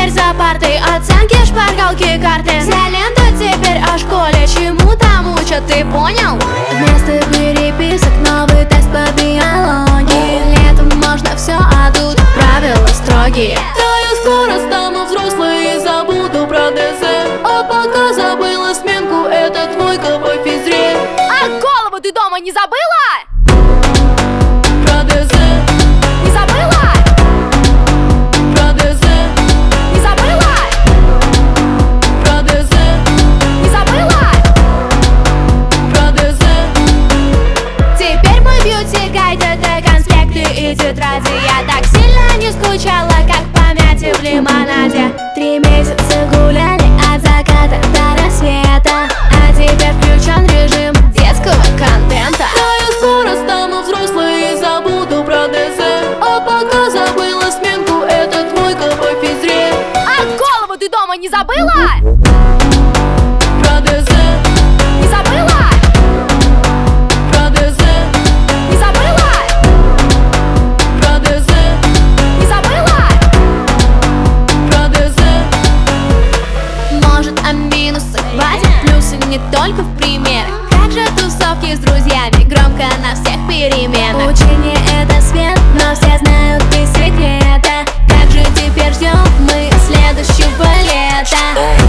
теперь за партой, оценки, шпаргалки, карты. Вся лента теперь о школе, чему там учат, ты понял? Вместо переписок новый тест по биологии. Летом можно все, а тут правила строгие. Да я скоро стану взрослой и забуду про ДЗ. А пока забыла сменку, это двойка по физре. А голову ты дома не забыла? Про ДЗ, Не забыла? про ДЗ, Не забыла? про ДЗ, Не забыла? про ДЗ. Теперь мой бьюти-гайд — это конспекты и тетради. Я так сильно не скучала, как по мяте в лимонаде. 3 месяца гуляли от заката до рассвета, а теперь включен режим детского контента. Да я скоро стану взрослой и забуду про ДЗ. А пока забыла сменку, это двойка по физре. А голову ты дома не забыла? Про ДЗ, Не забыла? про ДЗ, Не забыла? про ДЗ, Не забыла? про ДЗ. Может, а минусы хватит? Плюсы не только в примерах. Как же тусовки с друзьями, громко на всех переменах. Учение — это свет, но все знают без секрета. Как же теперь ждем мы следующего лета?